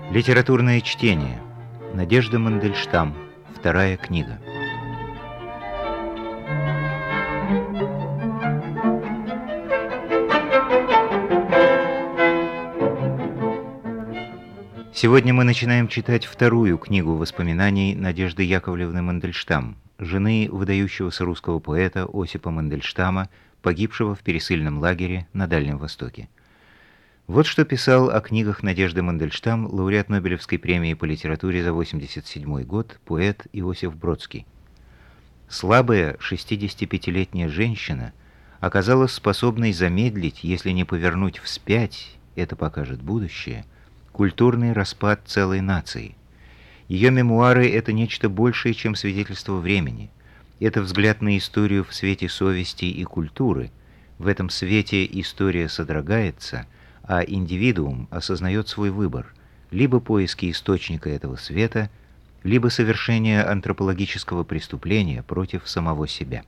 Литературное чтение. Надежда Мандельштам. Вторая книга. Сегодня мы начинаем читать вторую книгу воспоминаний Надежды Яковлевны Мандельштам, жены выдающегося русского поэта Осипа Мандельштама, погибшего в пересыльном лагере на Дальнем Востоке. Вот что писал о книгах Надежды Мандельштам лауреат Нобелевской премии по литературе за 1987 год поэт Иосиф Бродский. Слабая 65-летняя женщина оказалась способной замедлить, если не повернуть вспять, это покажет будущее, культурный распад целой нации. Ее мемуары — это нечто большее, чем свидетельство времени. Это взгляд на историю в свете совести и культуры. В этом свете история содрогается, а индивидуум осознает свой выбор: либо поиски источника этого света, либо совершение антропологического преступления против самого себя.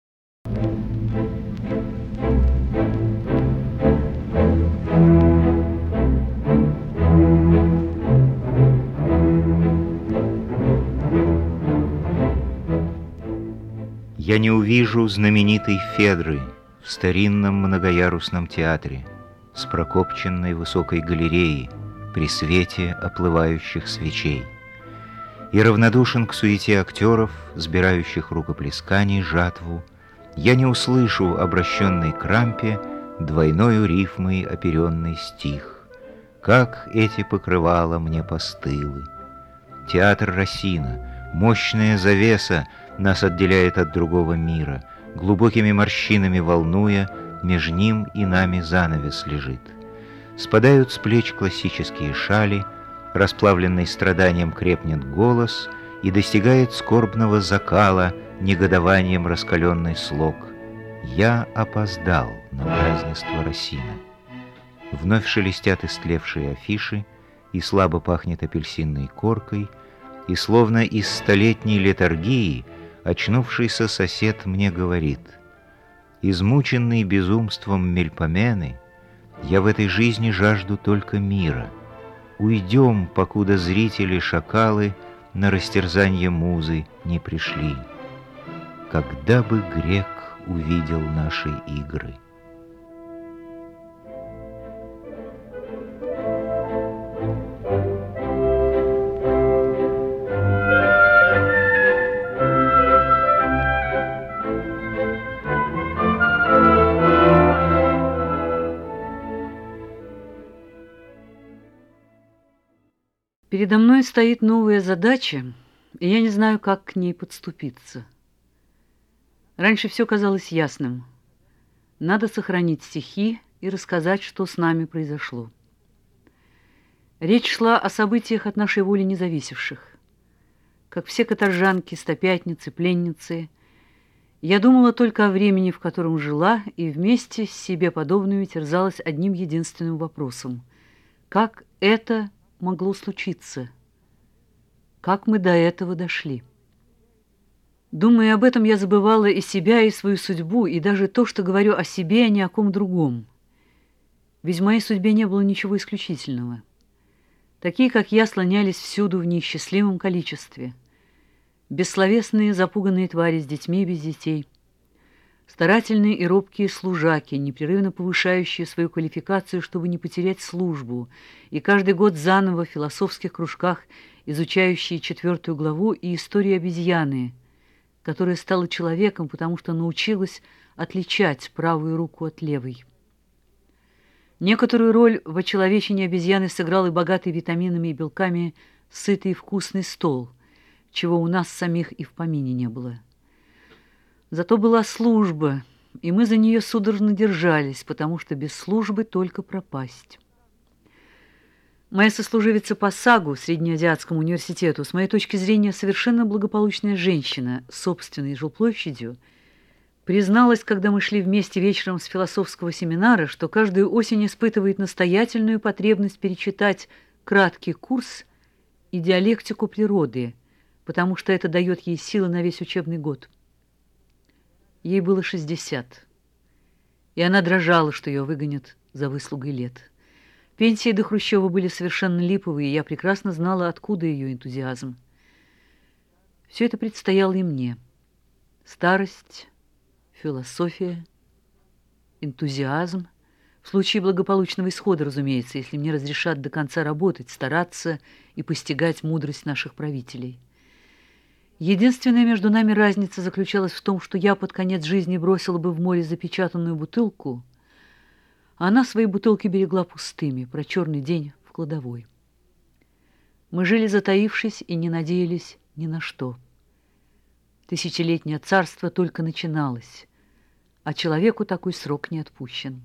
Я не увижу знаменитой Федры в старинном многоярусном театре с прокопченной высокой галереей при свете оплывающих свечей, и равнодушен к суете актеров, сбирающих рукоплесканий жатву. Я не услышу обращенный к рампе двойною рифмой оперенный стих: как эти покрывала мне постылы. Театр Рассина, мощная завеса, нас отделяет от другого мира, глубокими морщинами волнуя, меж ним и нами занавес лежит. Спадают с плеч классические шали, расплавленный страданием крепнет голос и достигает скорбного закала негодованием раскаленный слог: я опоздал на празднество Рассина. Вновь шелестят истлевшие афиши, и слабо пахнет апельсинной коркой, и словно из столетней летаргии очнувшийся сосед мне говорит: измученный безумством Мельпомены, я в этой жизни жажду только мира. Уйдем, покуда зрители-шакалы на растерзанье музы не пришли. Когда бы грек увидел наши игры. Передо мной стоит новая задача, и я не знаю, как к ней подступиться. Раньше все казалось ясным. Надо сохранить стихи и рассказать, что с нами произошло. Речь шла о событиях от нашей воли независевших. Как все каторжанки, стопятницы, пленницы, я думала только о времени, в котором жила, и вместе с себе подобными терзалась одним единственным вопросом: как это могло случиться? Как мы до этого дошли? Думая об этом, я забывала и себя, и свою судьбу, и даже то, что говорю о себе, а не о ком другом. Ведь в моей судьбе не было ничего исключительного. Такие, как я, слонялись всюду в неисчислимом количестве. Бессловесные запуганные твари с детьми и без детей. Старательные и робкие служаки, непрерывно повышающие свою квалификацию, чтобы не потерять службу, и каждый год заново в философских кружках изучающие 4 главу и историю обезьяны, которая стала человеком, потому что научилась отличать правую руку от левой. Некоторую роль в очеловечении обезьяны сыграл и богатый витаминами и белками сытый и вкусный стол, чего у нас самих и в помине не было. Зато была служба, и мы за нее судорожно держались, потому что без службы только пропасть. Моя сослуживица по САГУ, Среднеазиатскому университету, с моей точки зрения совершенно благополучная женщина с собственной жилплощадью, призналась, когда мы шли вместе вечером с философского семинара, что каждую осень испытывает настоятельную потребность перечитать краткий курс и диалектику природы, потому что это дает ей силы на весь учебный год. Ей было 60, и она дрожала, что ее выгонят за выслугой лет. Пенсии до Хрущева были совершенно липовые, и я прекрасно знала, откуда ее энтузиазм. Все это предстояло и мне. Старость, философия, энтузиазм. В случае благополучного исхода, разумеется, если мне разрешат до конца работать, стараться и постигать мудрость наших правителей. Единственная между нами разница заключалась в том, что я под конец жизни бросила бы в море запечатанную бутылку, а она свои бутылки берегла пустыми, про черный день в кладовой. Мы жили затаившись и не надеялись ни на что. Тысячелетнее царство только начиналось, а человеку такой срок не отпущен.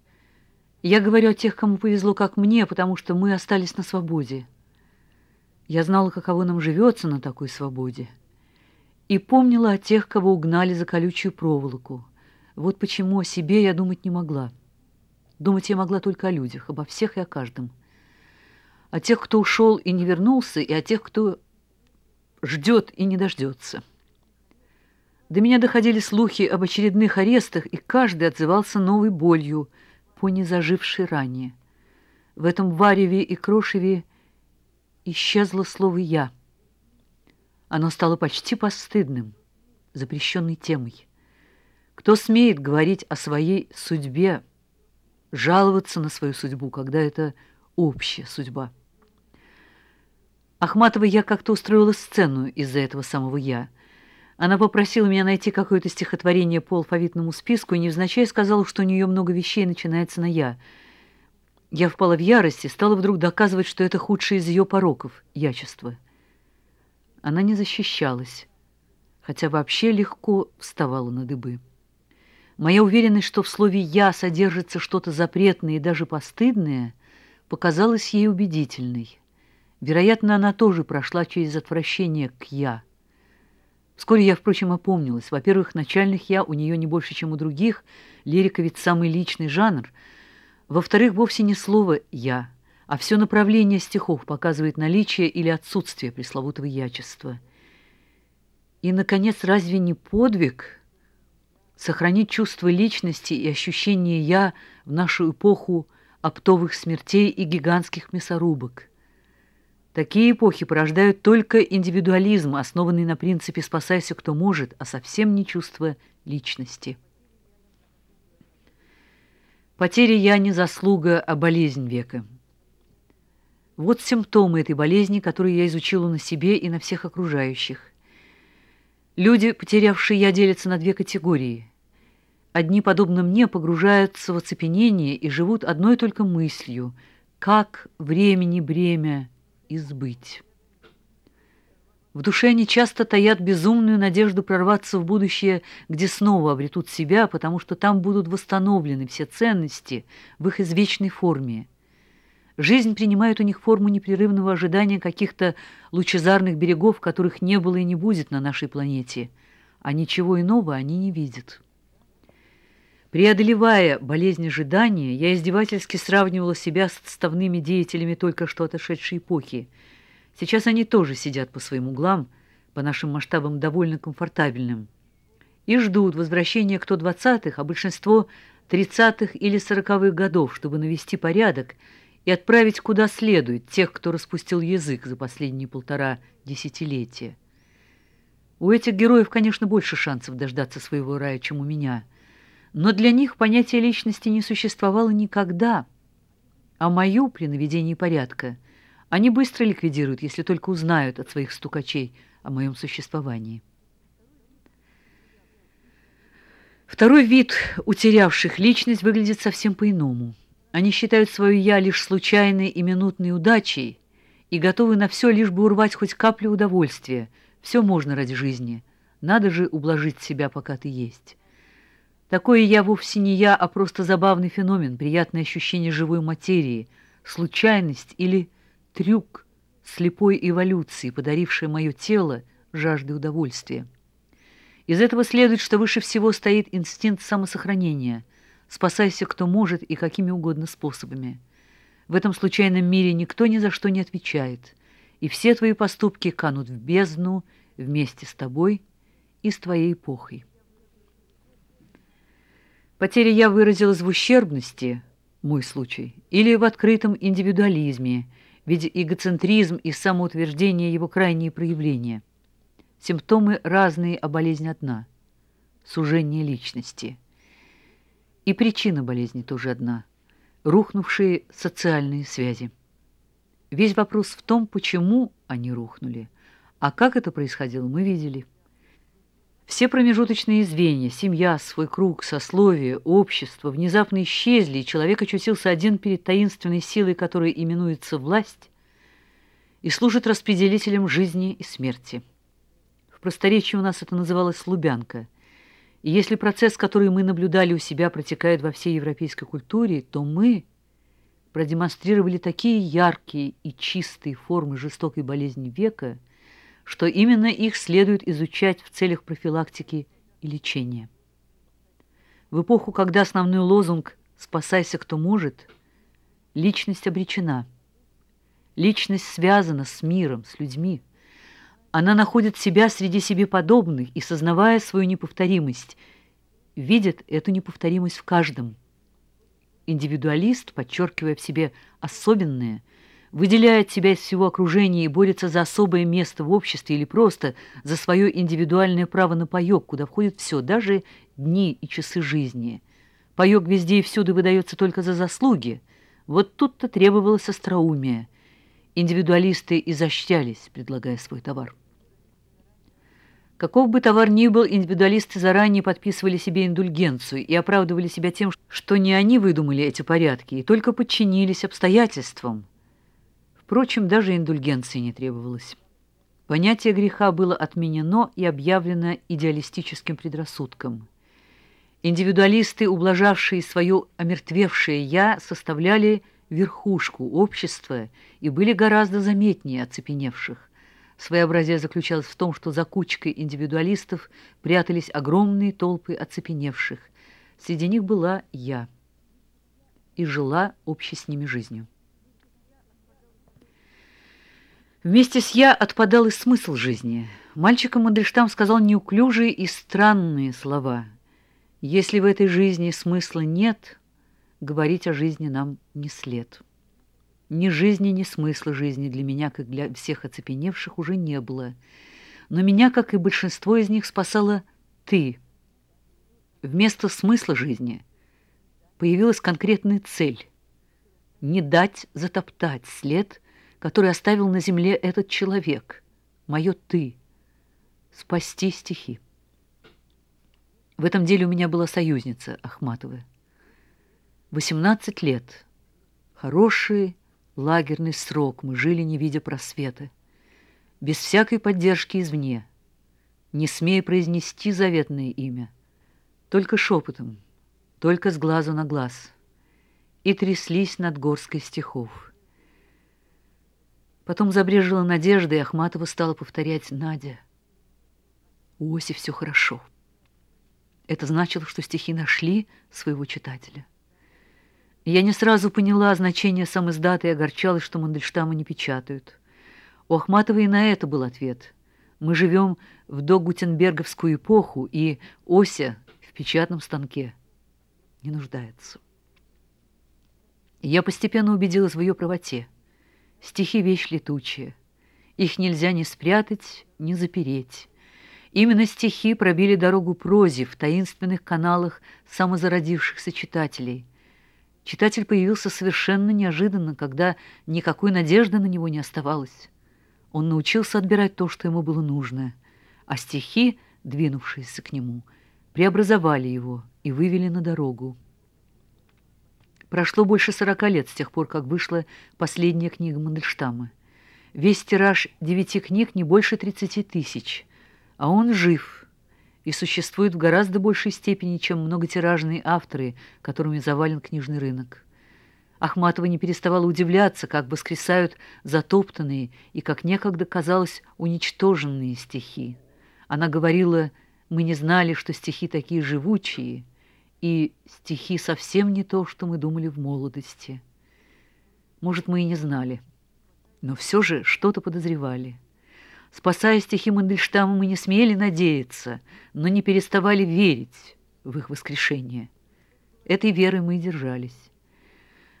Я говорю о тех, кому повезло, как мне, потому что мы остались на свободе. Я знала, каково нам живется на такой свободе, и помнила о тех, кого угнали за колючую проволоку. Вот почему о себе я думать не могла. Думать я могла только о людях, обо всех и о каждом. О тех, кто ушел и не вернулся, и о тех, кто ждет и не дождется. До меня доходили слухи об очередных арестах, и каждый отзывался новой болью по незажившей ране. В этом вареве и крошеве исчезло слово «я». Оно стало почти постыдным, запрещенной темой. Кто смеет говорить о своей судьбе, жаловаться на свою судьбу, когда это общая судьба? Ахматовой я как-то устроила сцену из-за этого самого «я». Она попросила меня найти какое-то стихотворение по алфавитному списку и невзначай сказала, что у нее много вещей начинается на «я». Я впала в ярость и стала вдруг доказывать, что это худшее из ее пороков – ячество. Она не защищалась, хотя вообще легко вставала на дыбы. Моя уверенность, что в слове «я» содержится что-то запретное и даже постыдное, показалась ей убедительной. Вероятно, она тоже прошла через отвращение к «я». Вскоре я, впрочем, опомнилась. Во-первых, начальных «я» у нее не больше, чем у других. Лирика ведь самый личный жанр. Во-вторых, вовсе не слово «я», а все направление стихов показывает наличие или отсутствие пресловутого ячества. И, наконец, разве не подвиг сохранить чувство личности и ощущение «я» в нашу эпоху оптовых смертей и гигантских мясорубок? Такие эпохи порождают только индивидуализм, основанный на принципе «спасайся, кто может», а совсем не чувство личности. Потеря «я» не заслуга, а болезнь века. Вот симптомы этой болезни, которые я изучила на себе и на всех окружающих. Люди, потерявшие «я», делятся на две категории. Одни, подобно мне, погружаются в оцепенение и живут одной только мыслью – как времени бремя избыть. В душе они часто таят безумную надежду прорваться в будущее, где снова обретут себя, потому что там будут восстановлены все ценности в их извечной форме. Жизнь принимает у них форму непрерывного ожидания каких-то лучезарных берегов, которых не было и не будет на нашей планете, а ничего иного они не видят. Преодолевая болезнь ожидания, я издевательски сравнивала себя с отставными деятелями только что отошедшей эпохи. Сейчас они тоже сидят по своим углам, по нашим масштабам довольно комфортабельным, и ждут возвращения кто 20-х, а большинство 30-х или 40-х годов, чтобы навести порядок и отправить куда следует тех, кто распустил язык за последние 1,5 десятилетия. У этих героев, конечно, больше шансов дождаться своего рая, чем у меня, но для них понятие личности не существовало никогда, а мою при наведении порядка они быстро ликвидируют, если только узнают от своих стукачей о моем существовании. Второй вид утерявших личность выглядит совсем по-иному. Они считают свое «я» лишь случайной и минутной удачей и готовы на все, лишь бы урвать хоть каплю удовольствия. Все можно ради жизни. Надо же ублажить себя, пока ты есть. Такое «я» вовсе не «я», а просто забавный феномен, приятное ощущение живой материи, случайность или трюк слепой эволюции, подаривший мое тело жаждой удовольствия. Из этого следует, что выше всего стоит инстинкт самосохранения. Спасайся, кто может, и какими угодно способами. В этом случайном мире никто ни за что не отвечает, и все твои поступки канут в бездну вместе с тобой и с твоей эпохой. Потеря «я» выразилась в ущербности, мой случай, или в открытом индивидуализме, ведь эгоцентризм и самоутверждение его крайние проявления. Симптомы разные, а болезнь одна – сужение личности. И причина болезни тоже одна – рухнувшие социальные связи. Весь вопрос в том, почему они рухнули, а как это происходило, мы видели. Все промежуточные звенья – семья, свой круг, сословие, общество – внезапно исчезли, и человек очутился один перед таинственной силой, которая именуется власть, и служит распределителем жизни и смерти. В просторечии у нас это называлось «лубянка». И если процесс, который мы наблюдали у себя, протекает во всей европейской культуре, то мы продемонстрировали такие яркие и чистые формы жестокой болезни века, что именно их следует изучать в целях профилактики и лечения. В эпоху, когда основной лозунг «спасайся, кто может», личность обречена. Личность связана с миром, с людьми. Она находит себя среди себе подобных и, сознавая свою неповторимость, видит эту неповторимость в каждом. Индивидуалист, подчеркивая в себе особенное, выделяет себя из всего окружения и борется за особое место в обществе или просто за свое индивидуальное право на паёк, куда входит все, даже дни и часы жизни. Паёк везде и всюду выдается только за заслуги. Вот тут-то требовалось остроумие. Индивидуалисты изощрялись, предлагая свой товар. Каков бы товар ни был, индивидуалисты заранее подписывали себе индульгенцию и оправдывали себя тем, что не они выдумали эти порядки и только подчинились обстоятельствам. Впрочем, даже индульгенции не требовалось. Понятие греха было отменено и объявлено идеалистическим предрассудком. Индивидуалисты, ублажавшие свое омертвевшее «я», составляли верхушку общества и были гораздо заметнее оцепеневших. Своеобразие заключалось в том, что за кучкой индивидуалистов прятались огромные толпы оцепеневших. Среди них была я и жила общей с ними жизнью. Вместе с «я» отпадал и смысл жизни. Мальчикам Мандельштам сказал неуклюжие и странные слова. «Если в этой жизни смысла нет, говорить о жизни нам не след». Ни жизни, ни смысла жизни для меня, как для всех оцепеневших, уже не было. Но меня, как и большинство из них, спасала ты. Вместо смысла жизни появилась конкретная цель – не дать затоптать след, который оставил на земле этот человек, мое «ты», спасти стихи. В этом деле у меня была союзница Ахматова. 18 лет. Хороший лагерный срок мы жили, не видя просвета, без всякой поддержки извне, не смея произнести заветное имя, только шепотом, только с глазу на глаз, и тряслись над горской стихов. Потом забрежила надежда, и Ахматова стала повторять: «Надя, у Оси все хорошо». Это значило, что стихи нашли своего читателя. Я не сразу поняла значение самиздата и огорчалась, что Мандельштама не печатают. У Ахматовой и на это был ответ. Мы живем в догутенберговскую эпоху, и Ося в печатном станке не нуждается. Я постепенно убедилась в ее правоте. Стихи — вещь летучая. Их нельзя ни спрятать, ни запереть. Именно стихи пробили дорогу прозе в таинственных каналах самозародившихся читателей. Читатель появился совершенно неожиданно, когда никакой надежды на него не оставалось. Он научился отбирать то, что ему было нужно, а стихи, двинувшиеся к нему, преобразовали его и вывели на дорогу. Прошло больше 40 лет с тех пор, как вышла последняя книга Мандельштама. Весь тираж 9 книг не больше 30 тысяч, а он жив и существует в гораздо большей степени, чем многотиражные авторы, которыми завален книжный рынок. Ахматова не переставала удивляться, как воскресают затоптанные и, как некогда казалось, уничтоженные стихи. Она говорила: «Мы не знали, что стихи такие живучие, и стихи совсем не то, что мы думали в молодости». Может, мы и не знали, но все же что-то подозревали. Спасая стихи Мандельштама, мы не смели надеяться, но не переставали верить в их воскрешение. Этой верой мы и держались.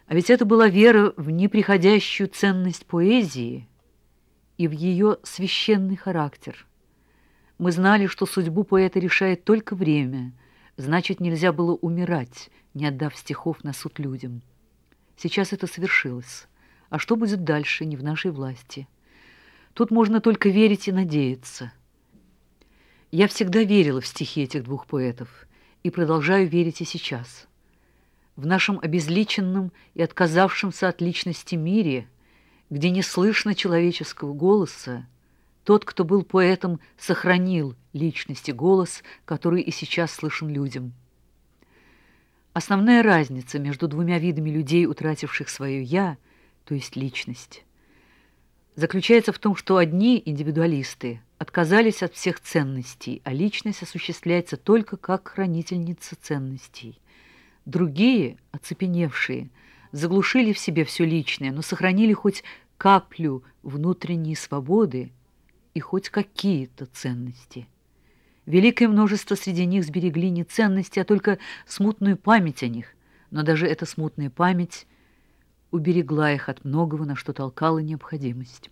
А ведь это была вера в неприходящую ценность поэзии и в ее священный характер. Мы знали, что судьбу поэта решает только время, значит, нельзя было умирать, не отдав стихов на суд людям. Сейчас это совершилось. А что будет дальше, не в нашей власти. Тут можно только верить и надеяться. Я всегда верила в стихи этих двух поэтов и продолжаю верить и сейчас. В нашем обезличенном и отказавшемся от личности мире, где не слышно человеческого голоса, тот, кто был поэтом, сохранил личность и голос, который и сейчас слышен людям. Основная разница между двумя видами людей, утративших свое «я», то есть личность, заключается в том, что одни индивидуалисты отказались от всех ценностей, а личность осуществляется только как хранительница ценностей. Другие, оцепеневшие, заглушили в себе все личное, но сохранили хоть каплю внутренней свободы и хоть какие-то ценности. Великое множество среди них сберегли не ценности, а только смутную память о них, но даже эта смутная память уберегла их от многого, на что толкала необходимость.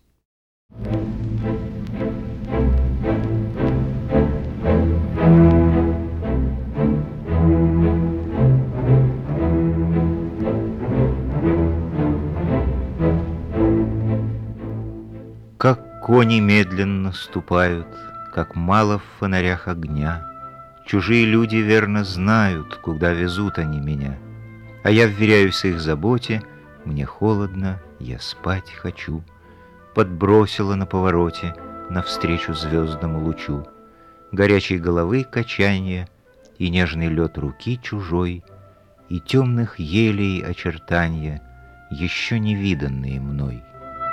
Как кони медленно ступают, как мало в фонарях огня. Чужие люди верно знают, куда везут они меня. А я вверяюсь их заботе, мне холодно, я спать хочу. Подбросила на повороте навстречу звездному лучу. Горячей головы качанье и нежный лед руки чужой, и темных елей очертанья, еще не виданные мной.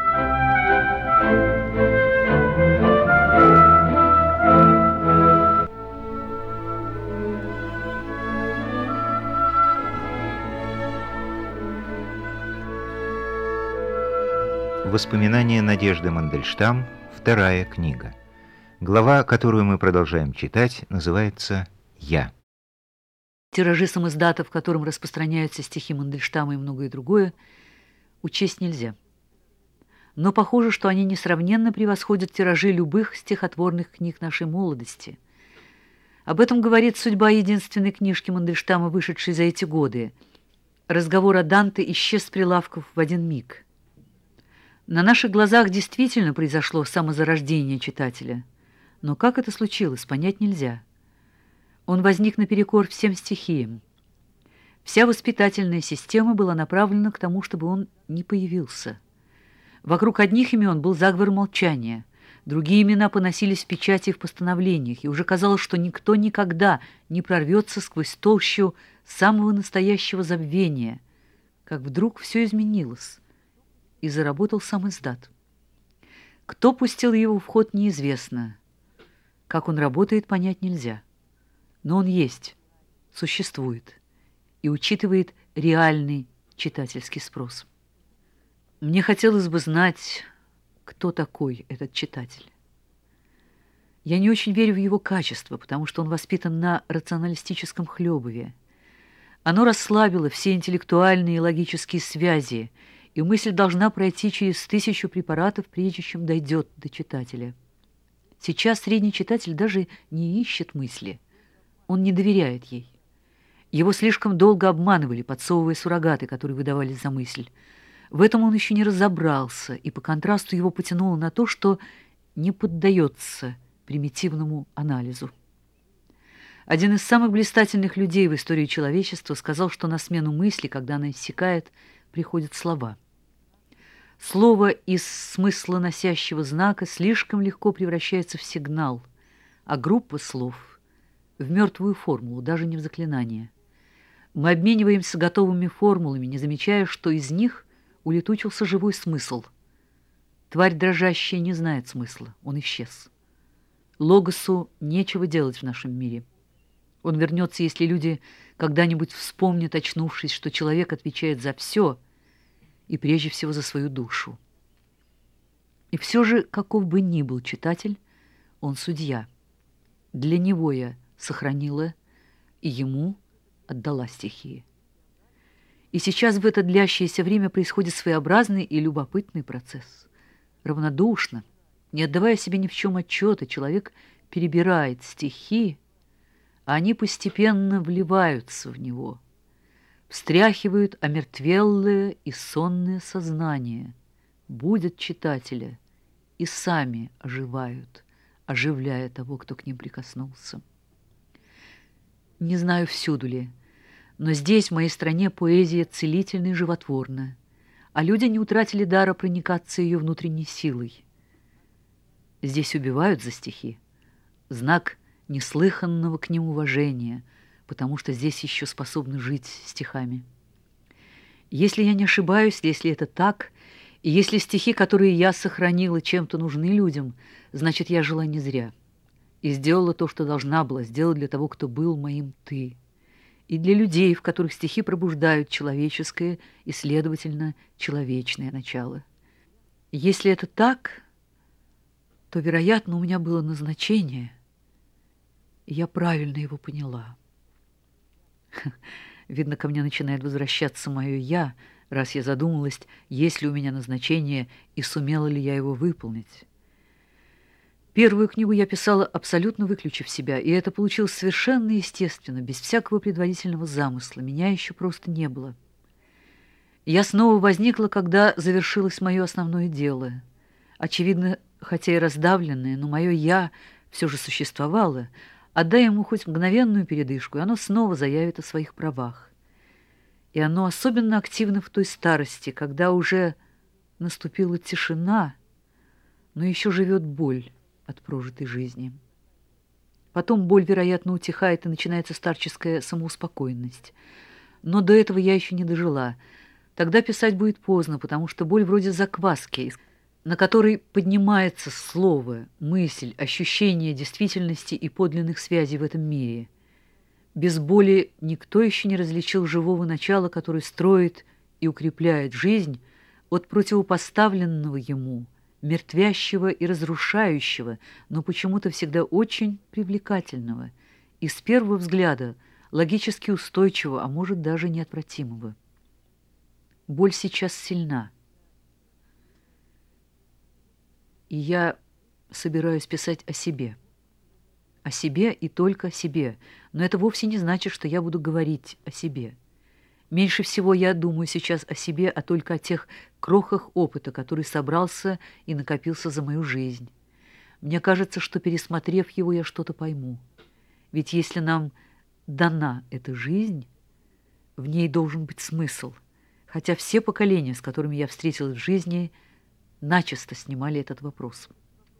Воспоминания Надежды Мандельштам, вторая книга. Глава, которую мы продолжаем читать, называется «Я». Тиражи самиздата, в котором распространяются стихи Мандельштама и многое другое, учесть нельзя. Но похоже, что они несравненно превосходят тиражи любых стихотворных книг нашей молодости. Об этом говорит судьба единственной книжки Мандельштама, вышедшей за эти годы. Разговор о Данте исчез с прилавков в один миг. На наших глазах действительно произошло самозарождение читателя. Но как это случилось, понять нельзя. Он возник наперекор всем стихиям. Вся воспитательная система была направлена к тому, чтобы он не появился. Вокруг одних имен был заговор молчания, другие имена поносились в печати и в постановлениях, и уже казалось, что никто никогда не прорвется сквозь толщу самого настоящего забвения, как вдруг все изменилось, и заработал самиздат. Кто пустил его в ход, неизвестно. Как он работает, понять нельзя. Но он есть, существует и учитывает реальный читательский спрос. Мне хотелось бы знать, кто такой этот читатель. Я не очень верю в его качество, потому что он воспитан на рационалистическом хлебове. Оно расслабило все интеллектуальные и логические связи, и мысль должна пройти через 1000 препаратов, прежде чем дойдет до читателя. Сейчас средний читатель даже не ищет мысли. Он не доверяет ей. Его слишком долго обманывали, подсовывая суррогаты, которые выдавались за мысль. В этом он еще не разобрался, и по контрасту его потянуло на то, что не поддается примитивному анализу. Один из самых блистательных людей в истории человечества сказал, что на смену мысли, когда она иссякает, приходят слова. Слово из смысла носящего знака слишком легко превращается в сигнал, а группа слов — в мертвую формулу, даже не в заклинание. Мы обмениваемся готовыми формулами, не замечая, что из них улетучился живой смысл. Тварь дрожащая не знает смысла, он исчез. Логосу нечего делать в нашем мире. Он вернется, если люди когда-нибудь вспомнят, очнувшись, что человек отвечает за все, и прежде всего за свою душу. И все же, каков бы ни был читатель, он судья. Для него я сохранила и ему отдала стихии. И сейчас в это длящееся время происходит своеобразный и любопытный процесс. Равнодушно, не отдавая себе ни в чем отчета, человек перебирает стихи, а они постепенно вливаются в него, встряхивают омертвелое и сонное сознание, будят читателя и сами оживают, оживляя того, кто к ним прикоснулся. Не знаю, всюду ли, но здесь, в моей стране, поэзия целительна и животворна, а люди не утратили дара проникаться ее внутренней силой. Здесь убивают за стихи, знак неслыханного к ним уважения, потому что здесь еще способны жить стихами. Если я не ошибаюсь, если это так, и если стихи, которые я сохранила, чем-то нужны людям, значит, я жила не зря и сделала то, что должна была сделать для того, кто был моим «ты», и для людей, в которых стихи пробуждают человеческое и, следовательно, человечное начало. Если это так, то, вероятно, у меня было назначение, и я правильно его поняла. Видно, ко мне начинает возвращаться мое «я», раз я задумалась, есть ли у меня назначение и сумела ли я его выполнить. Первую книгу я писала, абсолютно выключив себя, и это получилось совершенно естественно, без всякого предварительного замысла. Меня еще просто не было. Я снова возникла, когда завершилось мое основное дело. Очевидно, хотя и раздавленное, но мое «я» все же существовало. Отдай ему хоть мгновенную передышку, и оно снова заявит о своих правах. И оно особенно активно в той старости, когда уже наступила тишина, но еще живет боль от прожитой жизни. Потом боль, вероятно, утихает, и начинается старческая самоуспокоенность. Но до этого я еще не дожила. Тогда писать будет поздно, потому что боль вроде закваски, на которой поднимается слово, мысль, ощущение действительности и подлинных связей в этом мире. Без боли никто еще не различил живого начала, которое строит и укрепляет жизнь, от противопоставленного ему, мертвящего и разрушающего, но почему-то всегда очень привлекательного и с первого взгляда логически устойчивого, а может даже неотвратимого. Боль сейчас сильна. И я собираюсь писать о себе и только о себе, но это вовсе не значит, что я буду говорить о себе. Меньше всего я думаю сейчас о себе, а только о тех крохах опыта, который собрался и накопился за мою жизнь. Мне кажется, что, пересмотрев его, я что-то пойму. Ведь если нам дана эта жизнь, в ней должен быть смысл, хотя все поколения, с которыми я встретилась в жизни, начисто снимали этот вопрос.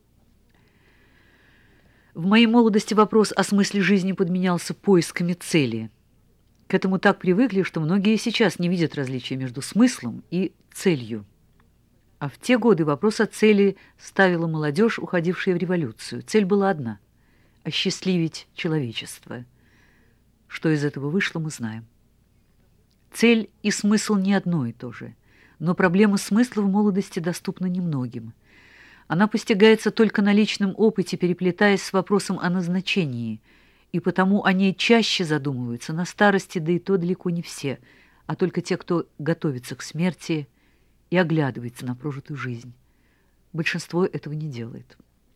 В моей молодости вопрос о смысле жизни подменялся поисками цели. К этому так привыкли, что многие сейчас не видят различия между смыслом и целью. А в те годы вопрос о цели ставила молодежь, уходившая в революцию. Цель была одна – осчастливить человечество. Что из этого вышло, мы знаем. Цель и смысл не одно и то же, но проблема смысла в молодости доступна немногим. Она постигается только на личном опыте, переплетаясь с вопросом о назначении, и потому о ней чаще задумываются на старости, да и то далеко не все, а только те, кто готовится к смерти и оглядывается на прожитую жизнь. Большинство этого не делает.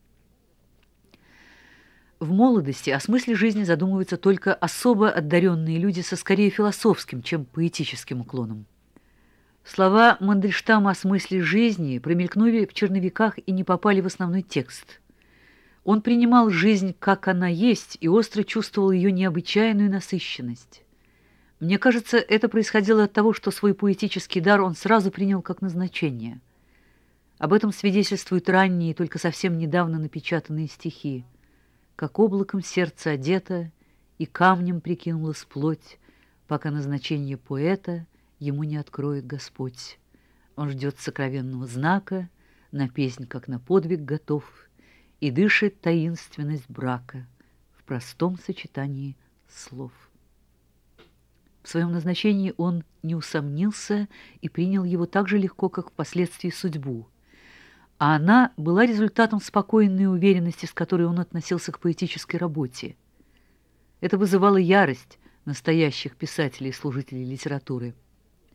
В молодости о смысле жизни задумываются только особо одаренные люди со скорее философским, чем поэтическим уклоном. Слова Мандельштама о смысле жизни промелькнули в черновиках и не попали в основной текст. Он принимал жизнь, как она есть, и остро чувствовал ее необычайную насыщенность. Мне кажется, это происходило от того, что свой поэтический дар он сразу принял как назначение. Об этом свидетельствуют ранние, только совсем недавно напечатанные стихи. «Как облаком сердце одето, и камнем прикинулась плоть, пока назначение поэта ему не откроет Господь. Он ждет сокровенного знака, на песнь, как на подвиг готов, и дышит таинственность брака в простом сочетании слов». В своем назначении он не усомнился и принял его так же легко, как впоследствии судьбу. А она была результатом спокойной уверенности, с которой он относился к поэтической работе. Это вызывало ярость настоящих писателей и служителей литературы.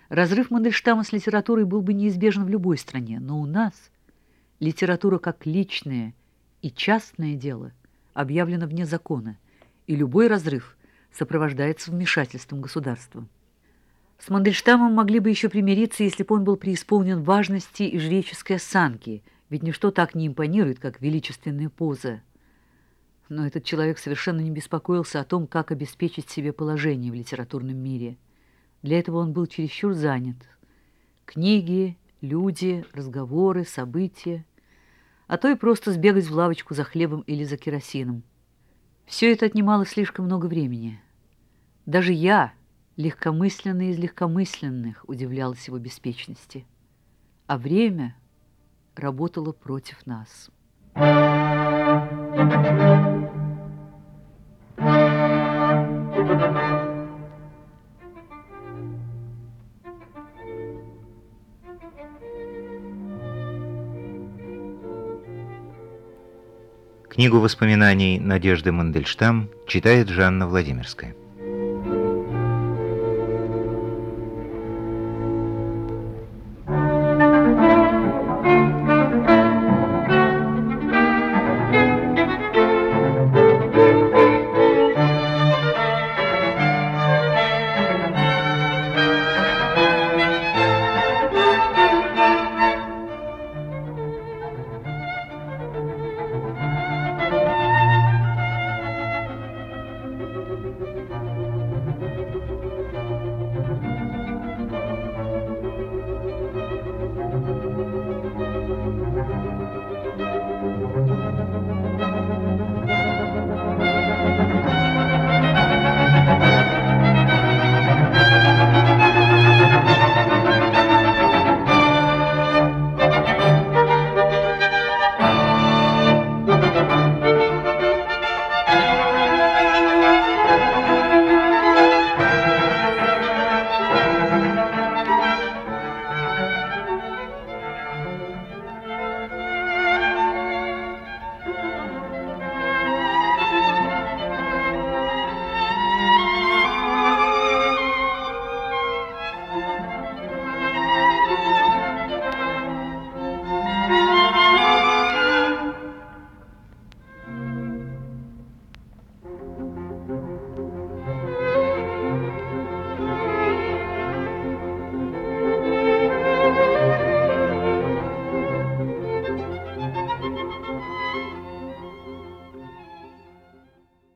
Разрыв Мандельштама с литературой был бы неизбежен в любой стране, но у нас литература как личное и частное дело объявлена вне закона, и любой разрыв сопровождается вмешательством государства. С Мандельштамом могли бы еще примириться, если бы он был преисполнен важности и жреческой осанки, ведь ничто так не импонирует, как величественная поза. Но этот человек совершенно не беспокоился о том, как обеспечить себе положение в литературном мире. Для этого он был чересчур занят. Книги, люди, разговоры, события, а то и просто сбегать в лавочку за хлебом или за керосином. Все это отнимало слишком много времени. Даже я, легкомысленный из легкомысленных, удивлялась его беспечности. А время работало против нас. Книгу воспоминаний Надежды Мандельштам читает Жанна Владимирская.